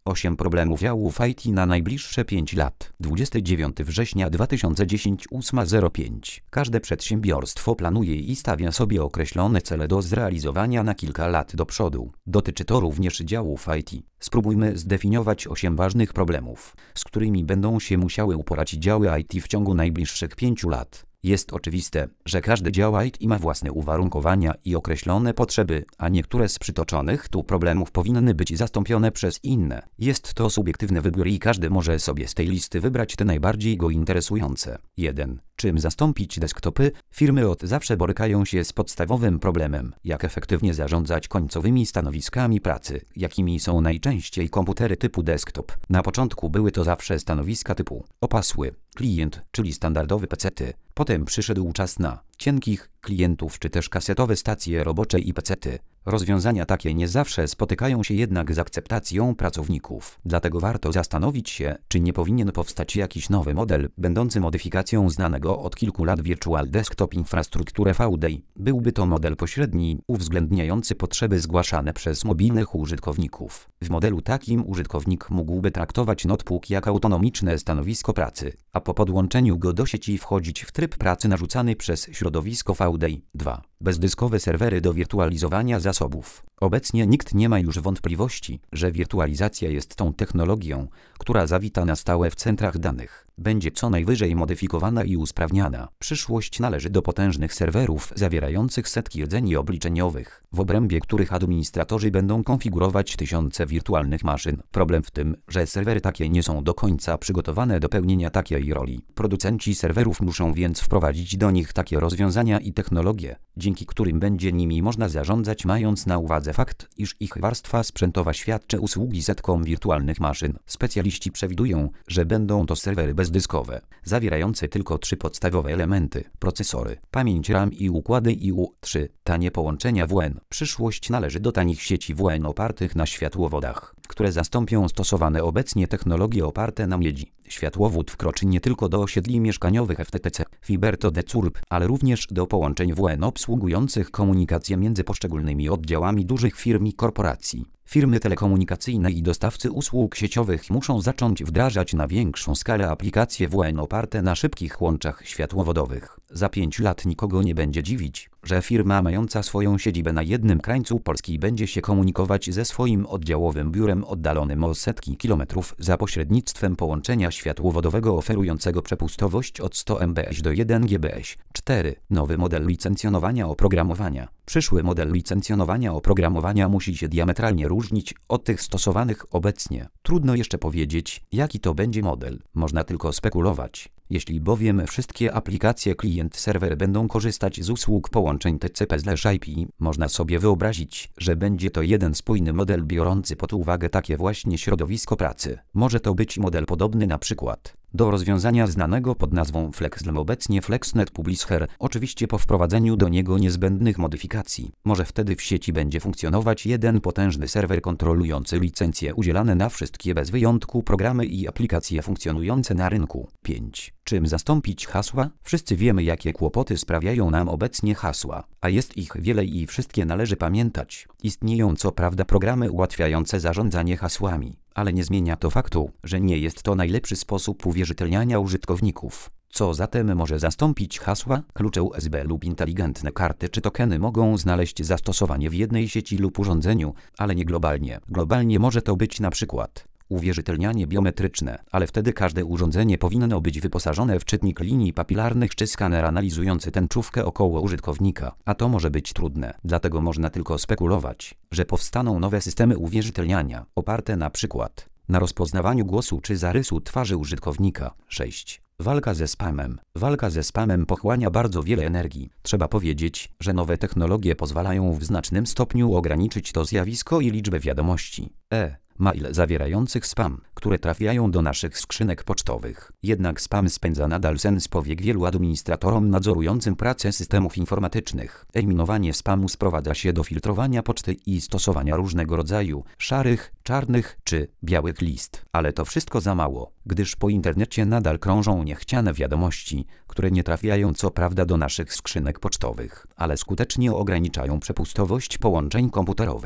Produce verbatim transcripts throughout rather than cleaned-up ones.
osiem problemów działów I T na najbliższe pięć lat. dwudziestego dziewiątego września dwa tysiące dziesiątego ósma zero pięć. Każde przedsiębiorstwo planuje i stawia sobie określone cele do zrealizowania na kilka lat do przodu. Dotyczy to również działów I T. Spróbujmy zdefiniować osiem ważnych problemów, z którymi będą się musiały uporać działy I T w ciągu najbliższych pięciu lat. Jest oczywiste, że każdy dział I T ma własne uwarunkowania i określone potrzeby, a niektóre z przytoczonych tu problemów powinny być zastąpione przez inne. Jest to subiektywny wybór i każdy może sobie z tej listy wybrać te najbardziej go interesujące. jeden. Czym zastąpić desktopy? Firmy od zawsze borykają się z podstawowym problemem, jak efektywnie zarządzać końcowymi stanowiskami pracy, jakimi są najczęściej komputery typu desktop. Na początku były to zawsze stanowiska typu opasły, klient, czyli standardowe pecety. Potem przyszedł czas na cienkich klientów czy też kasetowe stacje robocze i pecety. Rozwiązania takie nie zawsze spotykają się jednak z akceptacją pracowników. Dlatego warto zastanowić się, czy nie powinien powstać jakiś nowy model, będący modyfikacją znanego od kilku lat Virtual Desktop Infrastructure V D I. Byłby to model pośredni, uwzględniający potrzeby zgłaszane przez mobilnych użytkowników. W modelu takim użytkownik mógłby traktować notebook jak autonomiczne stanowisko pracy, a po podłączeniu go do sieci wchodzić w tryb pracy narzucany przez środowisko V D I. dwa. Bezdyskowe serwery do wirtualizowania zasobów. Obecnie nikt nie ma już wątpliwości, że wirtualizacja jest tą technologią, która zawita na stałe w centrach danych. Będzie co najwyżej modyfikowana i usprawniana. Przyszłość należy do potężnych serwerów zawierających setki rdzeni obliczeniowych, w obrębie których administratorzy będą konfigurować tysiące wirtualnych maszyn. Problem w tym, że serwery takie nie są do końca przygotowane do pełnienia takiej roli. Producenci serwerów muszą więc wprowadzić do nich takie rozwiązania i technologie, dzięki którym będzie nimi można zarządzać, mając na uwadze fakt, iż ich warstwa sprzętowa świadczy usługi setkom wirtualnych maszyn. Specjaliści przewidują, że będą to serwery bezdyskowe, zawierające tylko trzy podstawowe elementy: procesory, pamięć RAM i układy I U. trzy. Tanie połączenia W N. Przyszłość należy do tanich sieci W N opartych na światłowodach, które zastąpią stosowane obecnie technologie oparte na miedzi. Światłowód wkroczy nie tylko do osiedli mieszkaniowych F T T C, Fiber to the C U R B, ale również do połączeń W N obsługujących komunikację między poszczególnymi oddziałami dużych firm i korporacji. Firmy telekomunikacyjne i dostawcy usług sieciowych muszą zacząć wdrażać na większą skalę aplikacje W N oparte na szybkich łączach światłowodowych. Za pięć lat nikogo nie będzie dziwić, że firma mająca swoją siedzibę na jednym krańcu Polski będzie się komunikować ze swoim oddziałowym biurem oddalonym o setki kilometrów za pośrednictwem połączenia światłowodowego oferującego przepustowość od sto megabitów do jeden gigabit. cztery. Nowy model licencjonowania oprogramowania. Przyszły model licencjonowania oprogramowania musi się diametralnie różnić od tych stosowanych obecnie. Trudno jeszcze powiedzieć, jaki to będzie model. Można tylko spekulować. Jeśli bowiem wszystkie aplikacje klient-serwer będą korzystać z usług połączeń T C P/I P, można sobie wyobrazić, że będzie to jeden spójny model biorący pod uwagę takie właśnie środowisko pracy. Może to być model podobny na przykład do rozwiązania znanego pod nazwą FlexNet, obecnie FlexNet Publisher, oczywiście po wprowadzeniu do niego niezbędnych modyfikacji. Może wtedy w sieci będzie funkcjonować jeden potężny serwer kontrolujący licencje udzielane na wszystkie bez wyjątku programy i aplikacje funkcjonujące na rynku. pięć. Czym zastąpić hasła? Wszyscy wiemy, jakie kłopoty sprawiają nam obecnie hasła, a jest ich wiele i wszystkie należy pamiętać. Istnieją co prawda programy ułatwiające zarządzanie hasłami, ale nie zmienia to faktu, że nie jest to najlepszy sposób uwierzytelniania użytkowników. Co zatem może zastąpić hasła? Klucze U S B lub inteligentne karty czy tokeny mogą znaleźć zastosowanie w jednej sieci lub urządzeniu, ale nie globalnie. Globalnie może to być na przykład uwierzytelnianie biometryczne, ale wtedy każde urządzenie powinno być wyposażone w czytnik linii papilarnych czy skaner analizujący tęczówkę około użytkownika, a to może być trudne. Dlatego można tylko spekulować, że powstaną nowe systemy uwierzytelniania, oparte na przykład na rozpoznawaniu głosu czy zarysu twarzy użytkownika. sześć. Walka ze spamem. Walka ze spamem pochłania bardzo wiele energii. Trzeba powiedzieć, że nowe technologie pozwalają w znacznym stopniu ograniczyć to zjawisko i liczbę wiadomości e mail zawierających spam, które trafiają do naszych skrzynek pocztowych. Jednak spam spędza nadal sen z powiek wielu administratorom nadzorującym pracę systemów informatycznych. Eliminowanie spamu sprowadza się do filtrowania poczty i stosowania różnego rodzaju szarych, czarnych czy białych list. Ale to wszystko za mało, gdyż po internecie nadal krążą niechciane wiadomości, które nie trafiają co prawda do naszych skrzynek pocztowych, ale skutecznie ograniczają przepustowość połączeń komputerowych.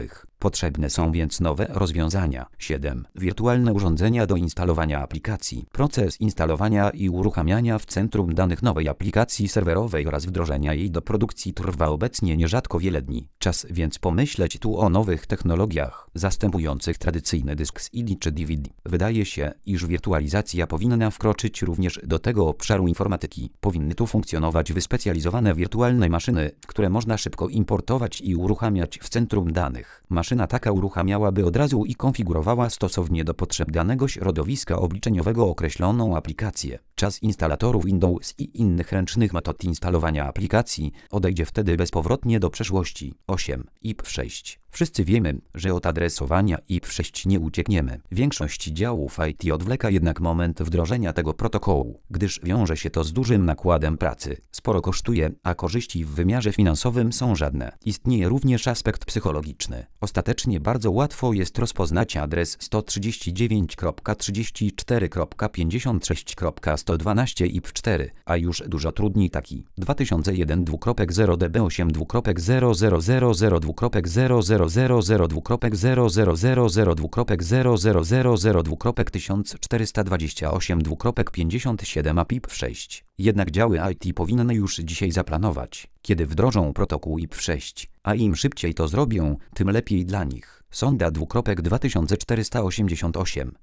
Potrzebne są więc nowe rozwiązania. siedem. Wirtualne urządzenia do instalowania aplikacji. Proces instalowania i uruchamiania w centrum danych nowej aplikacji serwerowej oraz wdrożenia jej do produkcji trwa obecnie nierzadko wiele dni. Czas więc pomyśleć tu o nowych technologiach zastępujących tradycyjny dysk C D czy D V D. Wydaje się, iż wirtualizacja powinna wkroczyć również do tego obszaru informatyki. Powinny tu funkcjonować wyspecjalizowane wirtualne maszyny, które można szybko importować i uruchamiać w centrum danych. Maszyna taka uruchamiałaby od razu i konfigurowała stosownie do potrzeb danego środowiska obliczeniowego określoną aplikację. Czas instalatorów Windows i innych ręcznych metod instalowania aplikacji odejdzie wtedy bezpowrotnie do przeszłości. osiem. I P sześć. Wszyscy wiemy, że od adresowania I P sześć nie uciekniemy. Większość działów I T odwleka jednak moment wdrożenia tego protokołu, gdyż wiąże się to z dużym nakładem pracy. Sporo kosztuje, a korzyści w wymiarze finansowym są żadne. Istnieje również aspekt psychologiczny. Ostatecznie bardzo łatwo jest rozpoznać adres sto trzydzieści dziewięć kropka trzydzieści cztery kropka pięćdziesiąt sześć kropka sto dwanaście I P cztery, a już dużo trudniej taki dwa tysiące jeden zero D B osiem zero zero zero zero zero zero zero zero zero zero zero zero zero zero zero zero tysiąc czterysta dwadzieścia osiem pięćdziesiąt siedem A P I P sześć. Jednak działy I T powinny już dzisiaj zaplanować, kiedy wdrożą protokół I P sześć, a im szybciej to zrobią, tym lepiej dla nich. Sonda dwa tysiące czterysta osiemdziesiąt osiem.